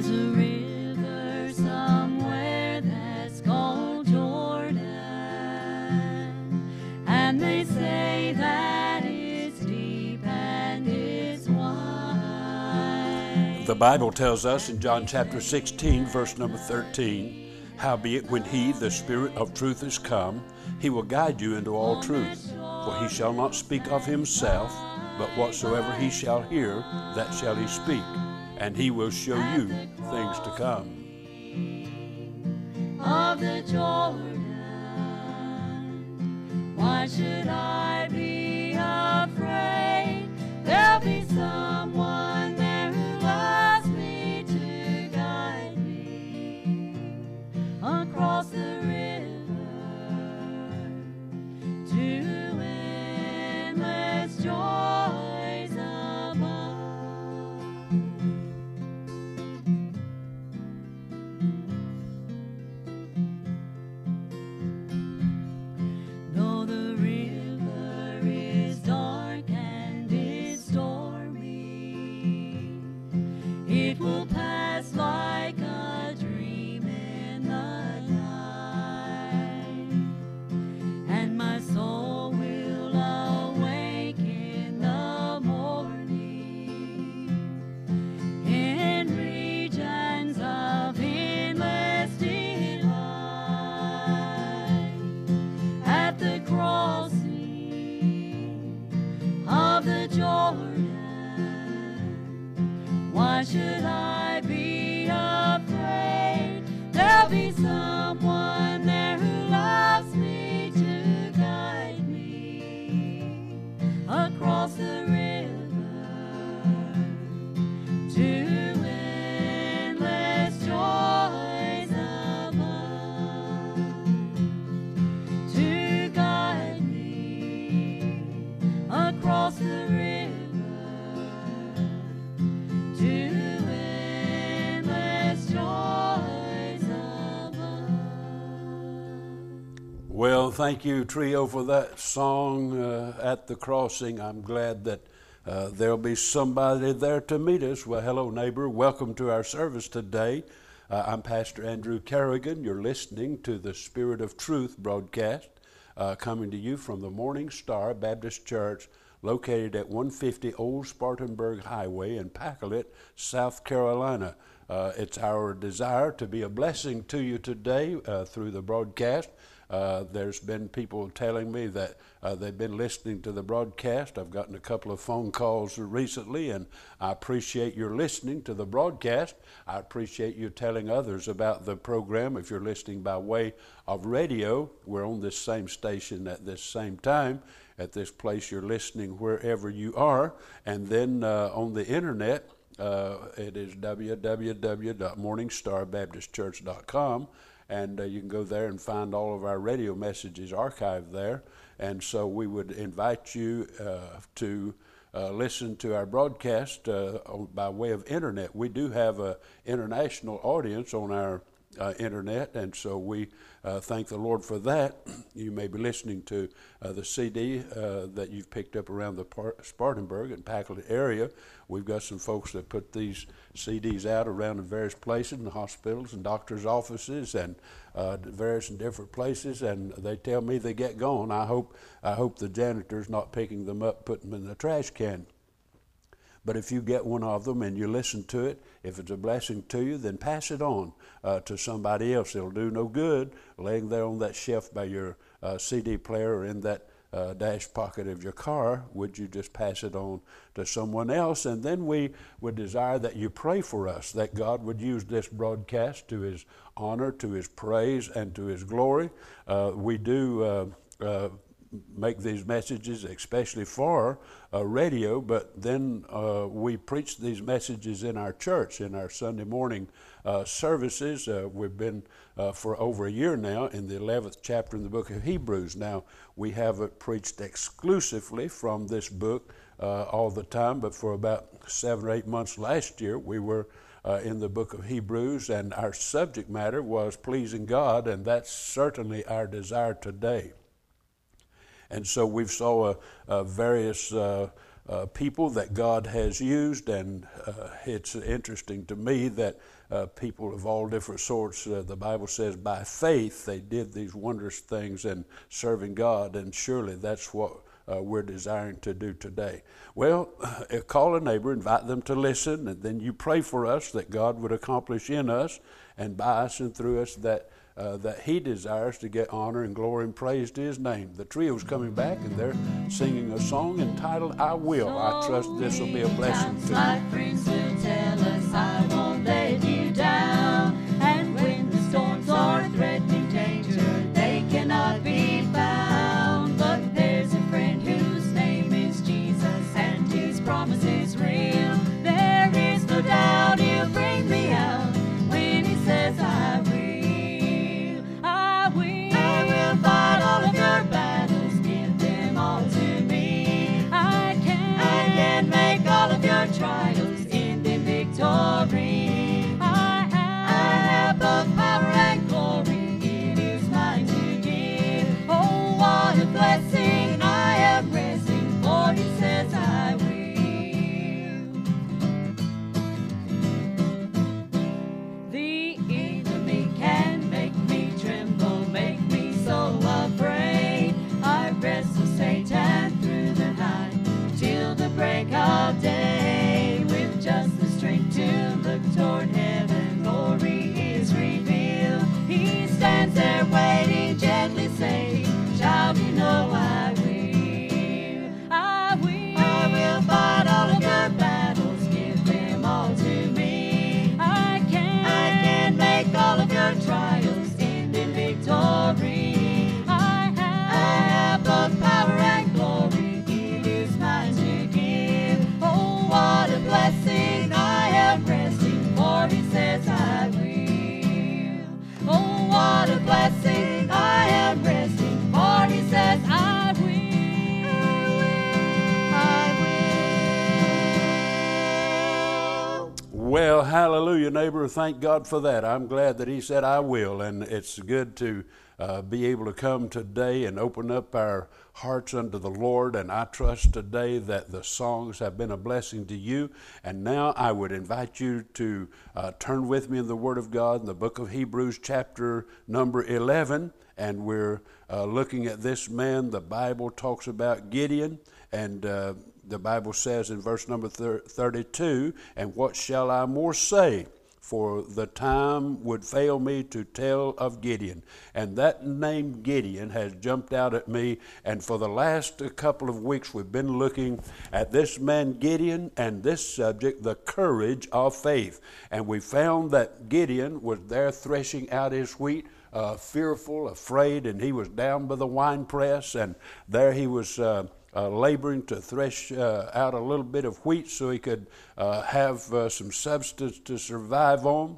There's a river somewhere that's called Jordan, and they say that it's deep and it's wide. The Bible tells us in John chapter 16, verse number 13, howbeit when he, the Spirit of truth, is come, he will guide you into all truth. For he shall not speak of himself, but whatsoever he shall hear, that shall he speak, and he will show you things to come. Of the Jordan, why should I be afraid? There'll be someone there who loves me to guide me across the river to endless joys above. Though the river is dark and it's stormy, it will pass like a dream in the night, and my soul will awake in the morning in regions of endless delight. At the crossing of the Jordan, why should I be afraid? There'll be someone there who loves me to guide me across the river to endless joys above, to guide me across the river to endless joys above. Well, thank you, Trio, for that song, At the Crossing. I'm glad that there'll be somebody there to meet us. Well, hello, neighbor. Welcome to our service today. I'm Pastor Andrew Kerrigan. You're listening to the Spirit of Truth broadcast, coming to you from the Morning Star Baptist Church, located at 150 Old Spartanburg Highway in Pacolet, South Carolina. It's our desire to be a blessing to you today through the broadcast. There's been people telling me that they've been listening to the broadcast. I've gotten a couple of phone calls recently, and I appreciate your listening to the broadcast. I appreciate you telling others about the program. If you're listening by way of radio, we're on this same station at this same time, at this place you're listening wherever you are. And then on the internet, it is www.morningstarbaptistchurch.com. And you can go there and find all of our radio messages archived there. And so we would invite you to listen to our broadcast by way of internet. We do have an international audience on our internet, and so we thank the Lord for that. You may be listening to the CD that you've picked up around the Spartanburg and Pacolet area. We've got some folks that put these CDs out around in various places, in hospitals and doctors' offices and various and different places, and they tell me they get gone. I hope the janitor's not picking them up, putting them in the trash can. But if you get one of them and you listen to it, if it's a blessing to you, then pass it on to somebody else. It'll do no good laying there on that shelf by your CD player or in that dash pocket of your car. Would you just pass it on to someone else? And then we would desire that you pray for us, that God would use this broadcast to His honor, to His praise, and to His glory. We do make these messages especially for radio, but then we preach these messages in our church, in our Sunday morning services. We've been for over a year now in the 11th chapter in the book of Hebrews. Now, we haven't preached exclusively from this book all the time, but for about 7 or 8 months last year, we were in the book of Hebrews, and our subject matter was pleasing God, and that's certainly our desire today. And so we've saw various people that God has used, and it's interesting to me that people of all different sorts, the Bible says by faith they did these wondrous things in serving God, and surely that's what we're desiring to do today. Well, call a neighbor, invite them to listen, and then you pray for us that God would accomplish in us and by us and through us that He desires to get honor and glory and praise to His name. The trio's coming back, and they're singing a song entitled "I Will." I trust this will be a blessing to you. Like friends will tell us, I won't let you down. And when the storms are threatening danger, they cannot be found. But there's a friend whose name is Jesus, and His promise is real. There is no doubt He'll bring me out when He says I will. I will fight all of your battles, give them all to me. I can make all of your trials end in victory. I have both power and glory, it is mine to give. Oh, what a blessing, I am resting, for He says I will. The enemy can make me tremble, make me so afraid. I wrestle Satan through the night till the break of day. With just the strength to look toward heaven, glory is revealed. He stands there waiting, gently saying, child, you know I will. I will fight all of your battles, give them all to me. I can make all of your trials end in victory. I have both power and glory, it is mine to give. Oh, what a blessing, I am resting, for He says I will. Oh, what a blessing, I am resting, for He says I will. I will. Well, hallelujah, neighbor. Thank God for that. I'm glad that He said I will, and it's good to be able to come today and open up our hearts unto the Lord, and I trust today that the songs have been a blessing to you. And now I would invite you to turn with me in the Word of God in the book of Hebrews chapter number 11, and we're looking at this man. The Bible talks about Gideon, and the Bible says in verse number 32, and what shall I more say? For the time would fail me to tell of Gideon. And that name Gideon has jumped out at me, and for the last couple of weeks we've been looking at this man Gideon and this subject, the courage of faith. And we found that Gideon was there threshing out his wheat, fearful, afraid, and he was down by the winepress, and there he was laboring to thresh out a little bit of wheat so he could have some substance to survive on.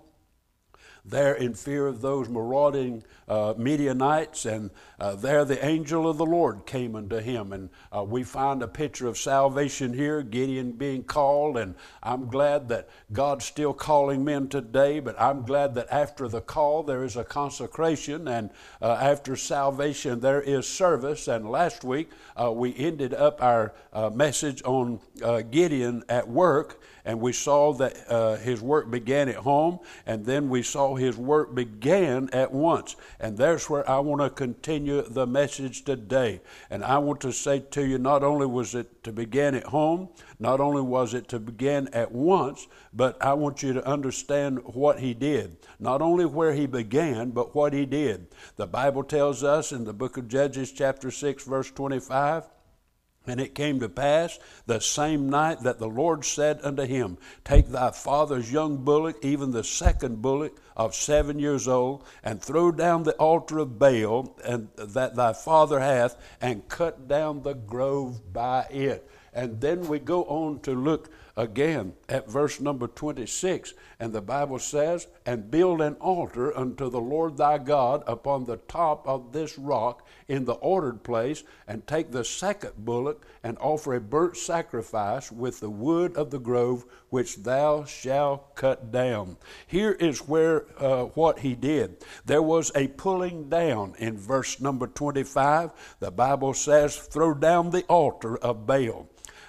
There in fear of those marauding Midianites, and there the angel of the Lord came unto him. And we find a picture of salvation here, Gideon being called, and I'm glad that God's still calling men today, but I'm glad that after the call there is a consecration, and after salvation there is service. And last week we ended up our message on Gideon at work, and we saw that his work began at home, and then we saw his work began at once. And there's where I want to continue the message today. And I want to say to you, not only was it to begin at home, not only was it to begin at once, but I want you to understand what he did. Not only where he began, but what he did. The Bible tells us in the book of Judges chapter 6 verse 25, and it came to pass the same night that the Lord said unto him, take thy father's young bullock, even the second bullock of 7 years old, and throw down the altar of Baal and that thy father hath, and cut down the grove by it. And then we go on to look again at verse number 26, and the Bible says, and build an altar unto the Lord thy God upon the top of this rock in the ordered place, and take the second bullock and offer a burnt sacrifice with the wood of the grove which thou shalt cut down. Here is where what he did. There was a pulling down in verse number 25. The Bible says, throw down the altar of Baal.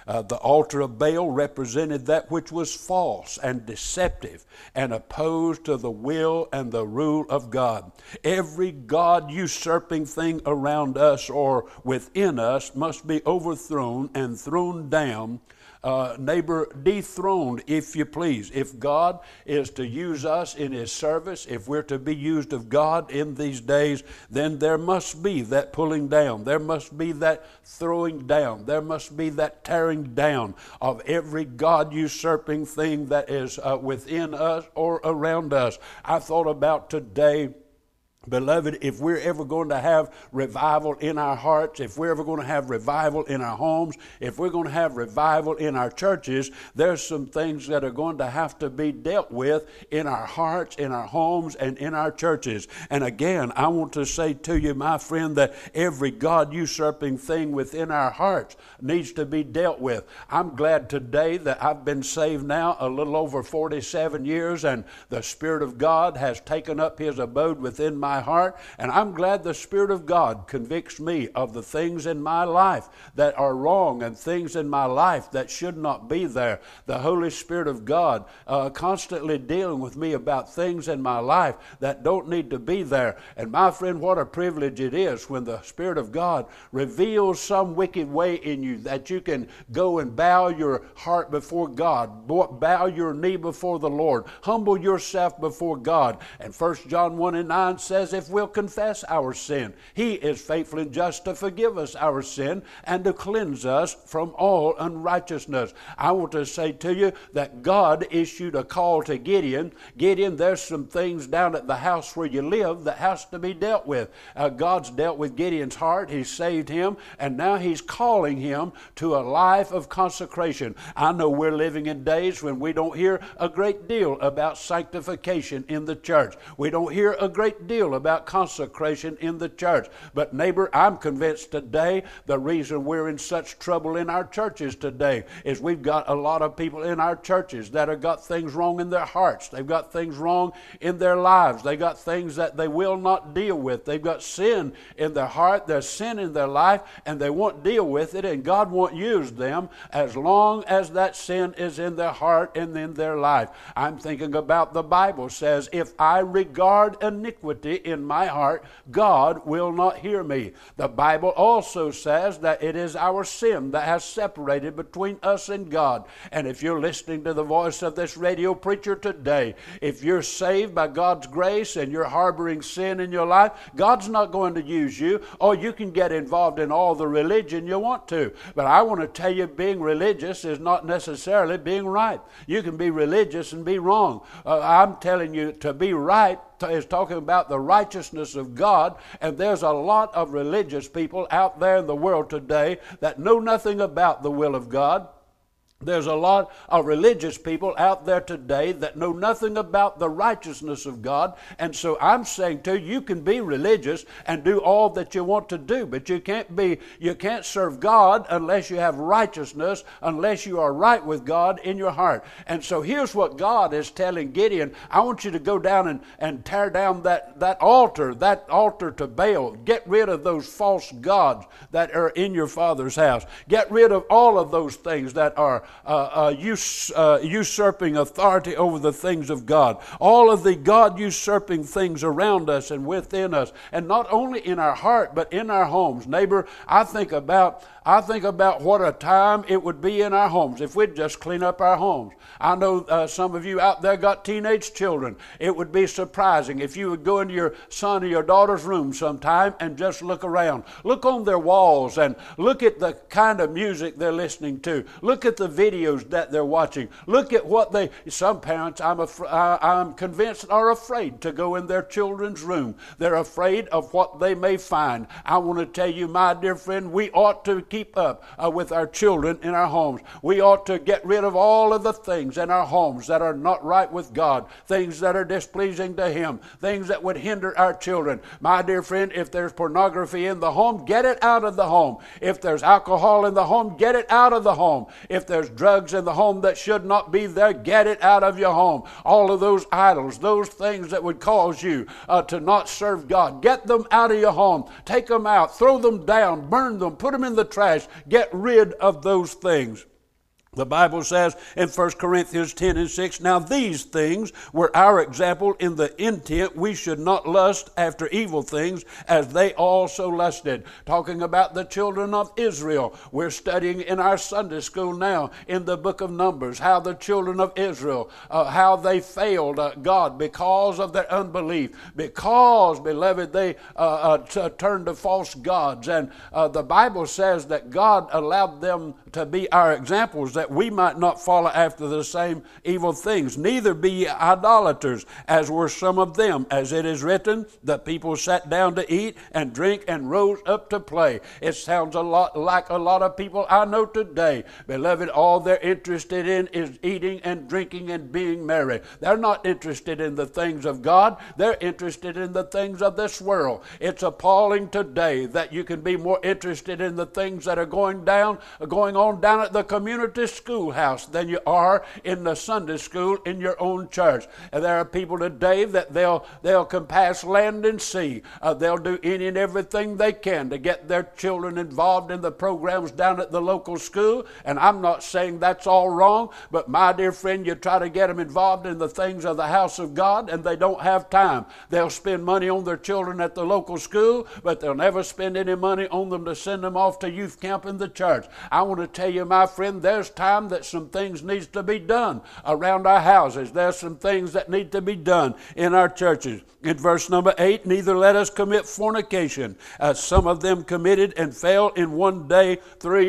The altar of Baal represented that which was false and deceptive and opposed to the will and the rule of God. Every God usurping thing around us or within us must be overthrown and thrown down. Neighbor, dethroned, if you please. If God is to use us in His service, if we're to be used of God in these days, then there must be that pulling down. There must be that throwing down. There must be that tearing down of every God usurping thing that is within us or around us. I thought about today, beloved, if we're ever going to have revival in our hearts, if we're ever going to have revival in our homes, if we're going to have revival in our churches, there's some things that are going to have to be dealt with in our hearts, in our homes, and in our churches. And again, I want to say to you, my friend, that every God-usurping thing within our hearts needs to be dealt with. I'm glad today that I've been saved now a little over 47 years, and the Spirit of God has taken up His abode within my heart, and I'm glad the Spirit of God convicts me of the things in my life that are wrong and things in my life that should not be there. The Holy Spirit of God constantly dealing with me about things in my life that don't need to be there. And my friend, what a privilege it is when the Spirit of God reveals some wicked way in you that you can go and bow your heart before God, bow your knee before the Lord, humble yourself before God. And 1 John 1:9 says, if we'll confess our sin, He is faithful and just to forgive us our sin and to cleanse us from all unrighteousness. I want to say to you that God issued a call to Gideon. Gideon, there's some things down at the house where you live that has to be dealt with. God's dealt with Gideon's heart. He saved him, and now He's calling him to a life of consecration. I know we're living in days when we don't hear a great deal about sanctification in the church. We don't hear a great deal about consecration in the church. But neighbor, I'm convinced today the reason we're in such trouble in our churches today is we've got a lot of people in our churches that have got things wrong in their hearts. They've got things wrong in their lives. They've got things that they will not deal with. They've got sin in their heart. There's sin in their life, and they won't deal with it, and God won't use them as long as that sin is in their heart and in their life. I'm thinking about the Bible says, if I regard iniquity in my heart, God will not hear me. The Bible also says that it is our sin that has separated between us and God. And if you're listening to the voice of this radio preacher today, if you're saved by God's grace and you're harboring sin in your life, God's not going to use you. Or you can get involved in all the religion you want to. But I want to tell you, being religious is not necessarily being right. You can be religious and be wrong. I'm telling you, to be right is talking about the righteousness of God, and there's a lot of religious people out there in the world today that know nothing about the will of God. There's a lot of religious people out there today that know nothing about the righteousness of God. And so I'm saying to you, you can be religious and do all that you want to do, but you can't serve God unless you have righteousness, unless you are right with God in your heart. And so here's what God is telling Gideon. I want you to go down and tear down that altar to Baal. Get rid of those false gods that are in your father's house. Get rid of all of those things that are usurping authority over the things of God. All of the God-usurping things around us and within us, and not only in our heart, but in our homes. Neighbor, I think about what a time it would be in our homes if we'd just clean up our homes. I know some of you out there got teenage children. It would be surprising if you would go into your son or your daughter's room sometime and just look around. Look on their walls and look at the kind of music they're listening to. Look at the videos that they're watching. Look at what some parents, I'm convinced, are afraid to go in their children's room. They're afraid of what they may find. I want to tell you, my dear friend, we ought to keep up with our children in our homes. We ought to get rid of all of the things in our homes that are not right with God, things that are displeasing to Him, things that would hinder our children. My dear friend, if there's pornography in the home, get it out of the home. If there's alcohol in the home, get it out of the home. If there's drugs in the home that should not be there, get it out of your home. All of those idols, those things that would cause you to not serve God, get them out of your home. Take them out, throw them down, burn them, put them in the trash. Get rid of those things. The Bible says in 1 Corinthians 10:6, now these things were our example in the intent we should not lust after evil things as they also lusted. Talking about the children of Israel. We're studying in our Sunday school now in the book of Numbers how the children of Israel, how they failed God because of their unbelief. Because, beloved, they turned to false gods. And the Bible says that God allowed them to be our examples, that we might not follow after the same evil things. Neither be ye idolaters, as were some of them. As it is written, the people sat down to eat and drink and rose up to play. It sounds a lot like a lot of people I know today. Beloved, all they're interested in is eating and drinking and being merry. They're not interested in the things of God. They're interested in the things of this world. It's appalling today that you can be more interested in the things that are going on down at the community schoolhouse than you are in the Sunday school in your own church. And there are people today that they'll compass land and sea. They'll do any and everything they can to get their children involved in the programs down at the local school. And I'm not saying that's all wrong, but my dear friend, you try to get them involved in the things of the house of God and they don't have time. They'll spend money on their children at the local school, but they'll never spend any money on them to send them off to youth camp in the church. I want to tell you, my friend, there's time that some things needs to be done around our houses. There's some things that need to be done in our churches. In verse number 8, neither let us commit fornication, as some of them committed and fell in one day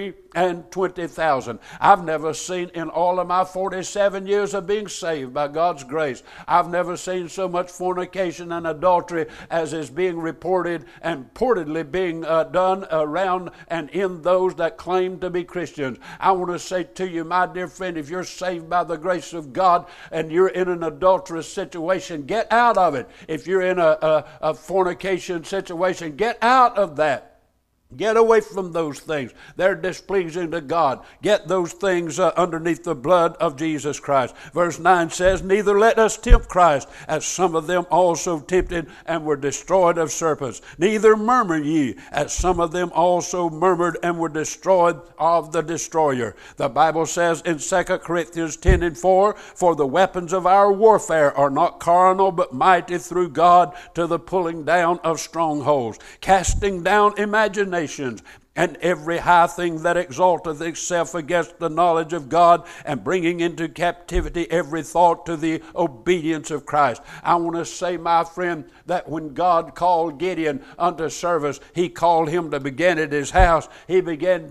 320,000. I've never seen in all of my 47 years of being saved by God's grace, I've never seen so much fornication and adultery as is being reported and purportedly being done around and in those that claim to be Christians. I want to say to you, my dear friend, if you're saved by the grace of God and you're in an adulterous situation, get out of it. If you're in a fornication situation, get out of that. Get away from those things. They're displeasing to God. Get those things underneath the blood of Jesus Christ. Verse 9 says, neither let us tempt Christ, as some of them also tempted and were destroyed of serpents. Neither murmur ye, as some of them also murmured and were destroyed of the destroyer. The Bible says in 2 Corinthians 10:4, for the weapons of our warfare are not carnal, but mighty through God to the pulling down of strongholds, casting down imaginations, and every high thing that exalteth itself against the knowledge of God, and bringing into captivity every thought to the obedience of Christ. I want to say, my friend, that when God called Gideon unto service, he called him to begin at his house. He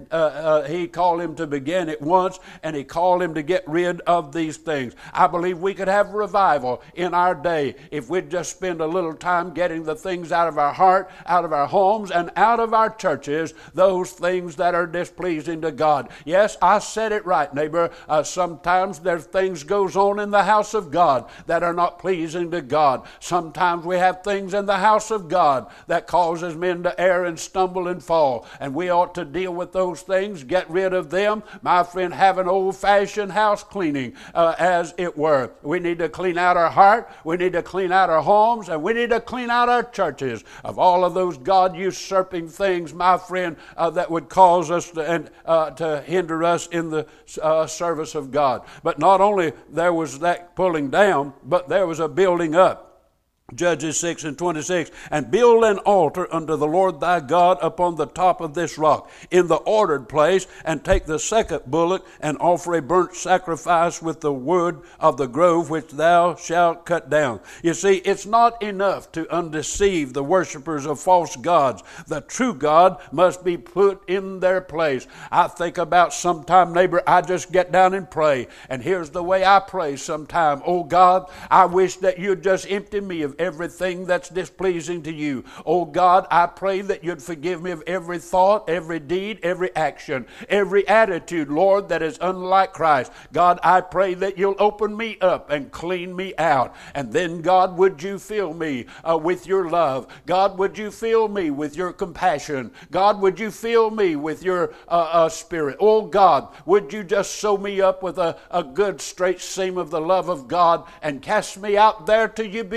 called him to begin at once, and he called him to get rid of these things. I believe we could have revival in our day if we'd just spend a little time getting the things out of our heart, out of our homes, and out of our churches, those things that are displeasing to God. Yes, I said it right, neighbor. Sometimes there's things goes on in the house of God that are not pleasing to God. Sometimes we have things in the house of God that causes men to err and stumble and fall. And we ought to deal with those things, get rid of them. My friend, have an old-fashioned house cleaning, as it were. We need to clean out our heart. We need to clean out our homes. And we need to clean out our churches of all of those God-usurping things, my friend, that would cause us to hinder us in the service of God. But not only there was that pulling down, but there was a building up. Judges 6:26, and build an altar unto the Lord thy God upon the top of this rock, in the ordered place, and take the second bullock, and offer a burnt sacrifice with the wood of the grove which thou shalt cut down. You see, it's not enough to undeceive the worshipers of false gods. The true God must be put in their place. I think about sometime, neighbor, I just get down and pray, and here's the way I pray sometime. Oh God, I wish that you'd just empty me of everything that's displeasing to you. Oh God, I pray that you'd forgive me of every thought, every deed, every action, every attitude, Lord, that is unlike Christ. God, I pray that you'll open me up and clean me out. And then, God, would you fill me with your love? God, would you fill me with your compassion? God, would you fill me with your spirit? Oh God, would you just sew me up with a good straight seam of the love of God and cast me out there till you be used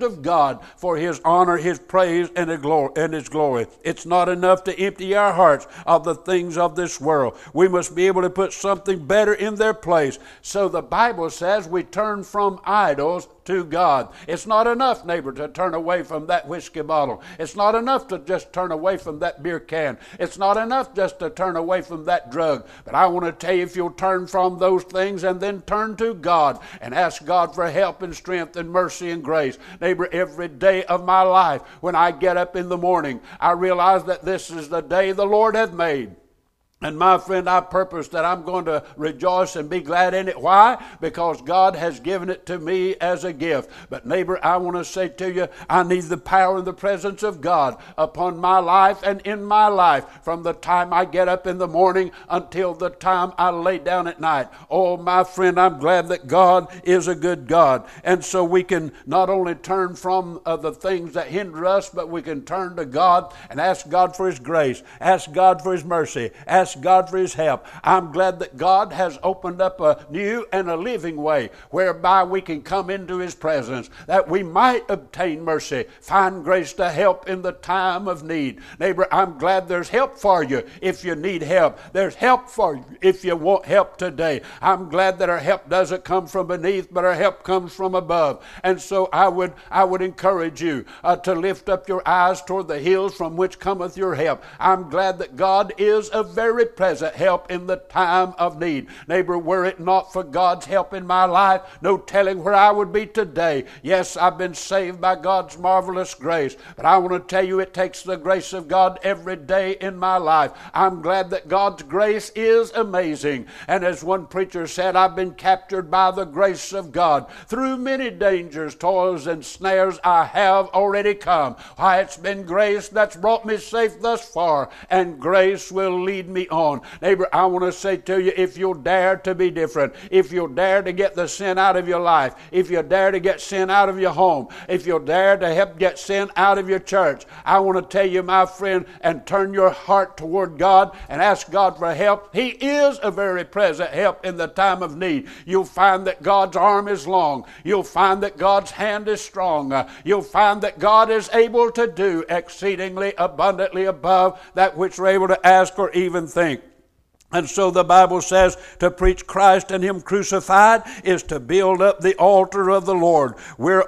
of God for His honor, His praise, and His glory. It's not enough to empty our hearts of the things of this world. We must be able to put something better in their place. So the Bible says we turn from idols to God. It's not enough, neighbor, to turn away from that whiskey bottle. It's not enough to just turn away from that beer can. It's not enough just to turn away from that drug. But I want to tell you, if you'll turn from those things and then turn to God and ask God for help and strength and mercy and grace. Neighbor, every day of my life, when I get up in the morning, I realize that this is the day the Lord hath made. And my friend, I purpose that I'm going to rejoice and be glad in it. Why? Because God has given it to me as a gift. But neighbor, I want to say to you, I need the power and the presence of God upon my life and in my life from the time I get up in the morning until the time I lay down at night. Oh, my friend, I'm glad that God is a good God. And so we can not only turn from the things that hinder us, but we can turn to God and ask God for His grace, ask God for His mercy, ask God for His help. I'm glad that God has opened up a new and a living way whereby we can come into His presence, that we might obtain mercy, find grace to help in the time of need. Neighbor, I'm glad there's help for you if you need help. There's help for you if you want help today. I'm glad that our help doesn't come from beneath, but our help comes from above. And so I would encourage you to lift up your eyes toward the hills from which cometh your help. I'm glad that God is a very present help in the time of need. Neighbor, were it not for God's help in my life, no telling where I would be today. Yes, I've been saved by God's marvelous grace, but I want to tell you, it takes the grace of God every day in my life. I'm glad that God's grace is amazing. And as one preacher said, I've been captured by the grace of God. Through many dangers, toils, and snares I have already come. Why, it's been grace that's brought me safe thus far, and grace will lead me on. Neighbor, I want to say to you, if you'll dare to be different, if you'll dare to get the sin out of your life, if you dare to get sin out of your home, if you'll dare to help get sin out of your church, I want to tell you, my friend, and turn your heart toward God and ask God for help. He is a very present help in the time of need. You'll find that God's arm is long. You'll find that God's hand is strong. You'll find that God is able to do exceedingly abundantly above that which we're able to ask or even think. And so the Bible says to preach Christ and Him crucified is to build up the altar of the Lord. We're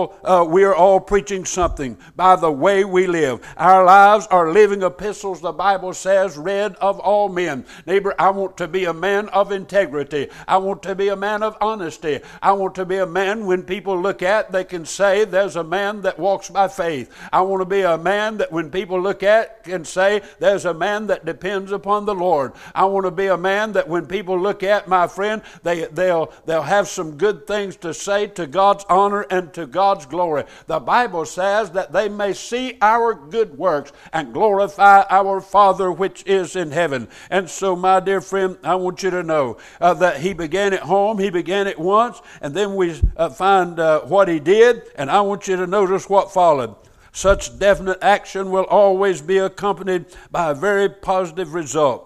all preaching something by the way we live. Our lives are living epistles, the Bible says, read of all men. Neighbor, I want to be a man of integrity. I want to be a man of honesty. I want to be a man when people look at, they can say there's a man that walks by faith. I want to be a man that when people look at can say there's a man that depends upon the Lord. I want to be a man that when people look at, my friend, they'll have some good things to say to God's honor and to God's glory. The Bible says that they may see our good works and glorify our Father which is in heaven. And so, my dear friend, I want you to know that He began at home. He began it once, and then we find what He did, and I want you to notice what followed. Such definite action will always be accompanied by a very positive result.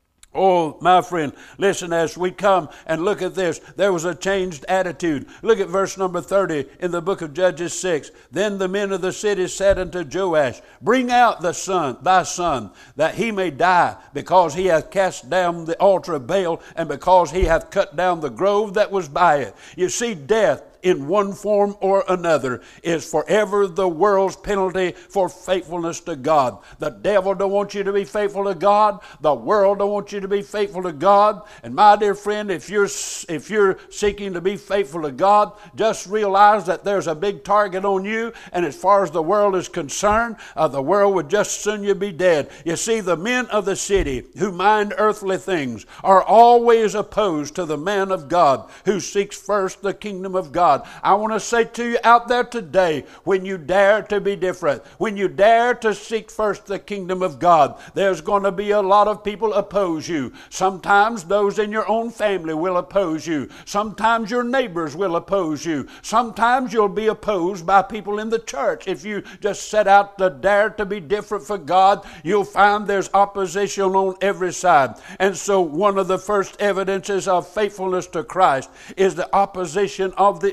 Oh, my friend, listen, as we come and look at this, there was a changed attitude. Look at verse number 30 in the book of Judges 6. Then the men of the city said unto Joash, Bring out thy son, that he may die, because he hath cast down the altar of Baal, and because he hath cut down the grove that was by it. You see, death in one form or another is forever the world's penalty for faithfulness to God. The devil don't want you to be faithful to God. The world don't want you to be faithful to God. And my dear friend, if you're seeking to be faithful to God, just realize that there's a big target on you, and as far as the world is concerned, the world would just soon you be dead. You see, the men of the city who mind earthly things are always opposed to the man of God who seeks first the kingdom of God. I want to say to you out there today, when you dare to be different, when you dare to seek first the kingdom of God, there's going to be a lot of people oppose you. Sometimes those in your own family will oppose you. Sometimes your neighbors will oppose you. Sometimes you'll be opposed by people in the church. If you just set out to dare to be different for God, you'll find there's opposition on every side. And so one of the first evidences of faithfulness to Christ is the opposition of the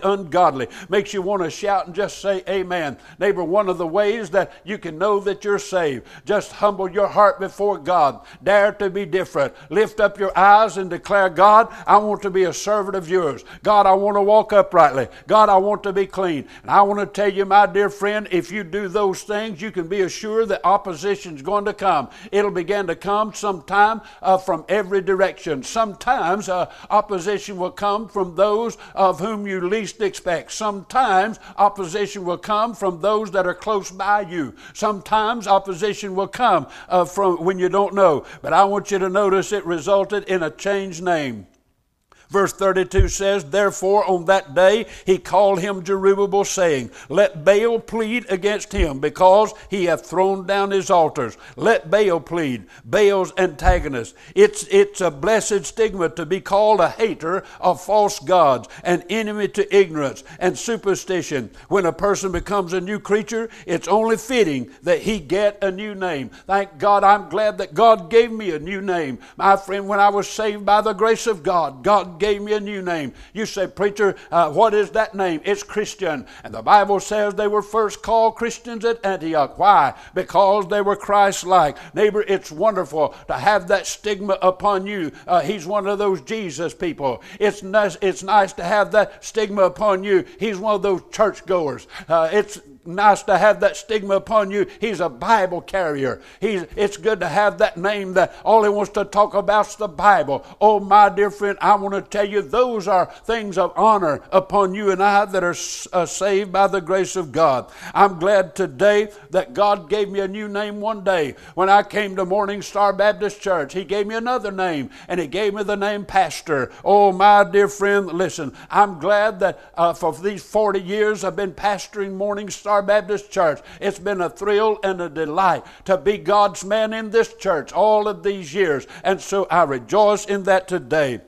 ungodly. Makes you want to shout and just say amen. Neighbor, one of the ways that you can know that you're saved, just humble your heart before God. Dare to be different. Lift up your eyes and declare, God, I want to be a servant of yours. God, I want to walk uprightly. God, I want to be clean. And I want to tell you, my dear friend, if you do those things, you can be assured that opposition is going to come. It'll begin to come sometime from every direction. Sometimes opposition will come from those of whom you least expect. Sometimes opposition will come from those that are close by you. Sometimes opposition will come from when you don't know. But I want you to notice it resulted in a changed name. Verse 32 says, therefore on that day he called him Jerubbaal, saying, let Baal plead against him, because he hath thrown down his altars. Let Baal plead, Baal's antagonist. It's a blessed stigma to be called a hater of false gods, an enemy to ignorance and superstition. When a person becomes a new creature, it's only fitting that he get a new name. Thank God, I'm glad that God gave me a new name. My friend, when I was saved by the grace of God, God gave me a new name. You say, preacher, what is that name? It's Christian. And the Bible says they were first called Christians at Antioch. Why? Because they were Christ-like. Neighbor, it's wonderful to have that stigma upon you. He's one of those Jesus people. It's nice to have that stigma upon you. He's one of those churchgoers. It's nice to have that stigma upon you. He's a Bible carrier. It's good to have that name that all he wants to talk about is the Bible. Oh, my dear friend, I want to tell you, those are things of honor upon you and I that are saved by the grace of God. I'm glad today that God gave me a new name one day. When I came to Morning Star Baptist Church, he gave me another name, and he gave me the name Pastor. Oh, my dear friend, listen, I'm glad that for these 40 years I've been pastoring Morning Star Baptist Church. It's been a thrill and a delight to be God's man in this church all of these years, and so I rejoice in that today.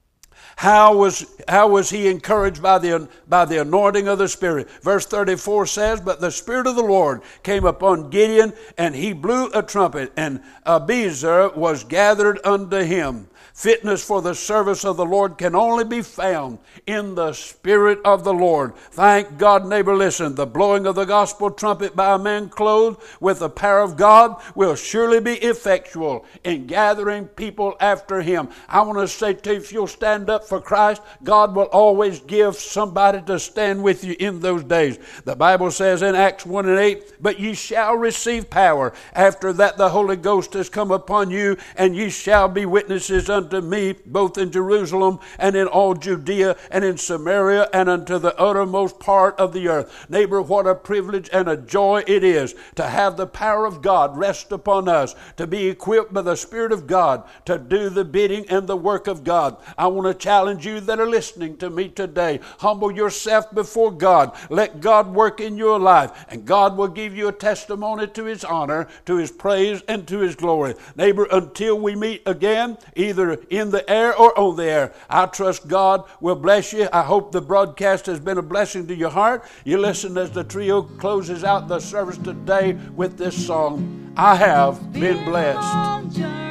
How was he encouraged by the anointing of the Spirit? Verse 34 says, but the Spirit of the Lord came upon Gideon, and he blew a trumpet, and Abiezer was gathered unto him. Fitness for the service of the Lord can only be found in the Spirit of the Lord. Thank God, neighbor, listen. The blowing of the gospel trumpet by a man clothed with the power of God will surely be effectual in gathering people after him. I want to say to you, if you'll stand up for Christ, God will always give somebody to stand with you in those days. The Bible says in Acts 1:8, but ye shall receive power. After that the Holy Ghost has come upon you, and ye shall be witnesses unto me, both in Jerusalem and in all Judea and in Samaria and unto the uttermost part of the earth. Neighbor, what a privilege and a joy it is to have the power of God rest upon us, to be equipped by the Spirit of God to do the bidding and the work of God. I want to challenge you that are listening to me today. Humble yourself before God. Let God work in your life, and God will give you a testimony to his honor, to his praise, and to his glory. Neighbor, until we meet again, either in the air or on the air, I trust God will bless you. I hope the broadcast has been a blessing to your heart. You listen as the trio closes out the service today with this song, I Have Been Blessed.